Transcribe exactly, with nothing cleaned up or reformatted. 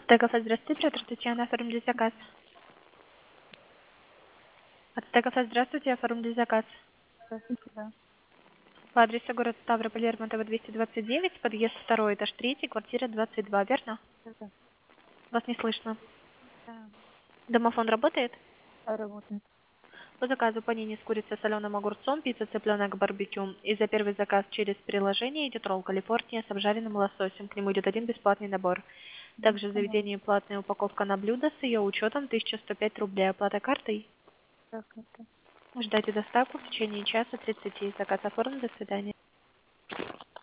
Ацтеков, здравствуйте, оператор Татьяна, оформили заказ. Ацтеков, здравствуйте, оформили заказ. Здравствуйте, да. По адресу город Ставрополь, Лермонтова, двести двадцать девять, подъезд второй, этаж третий, квартира двадцать два, верно? Да, Вас не слышно. да, Домофон работает? да, работает. По заказу панини с курицей, соленым огурцом, пицца цыпленок барбекю. И за первый заказ через приложение идет ролл Калифорния с обжаренным лососем. К нему идет один бесплатный набор. Да, Также в поняла. заведении платная упаковка на блюдо с ее учетом тысяча сто пять рублей. Оплата картой. Так, это. Ждайте доставку в течение часа тридцати. Заказ оформлен. До свидания.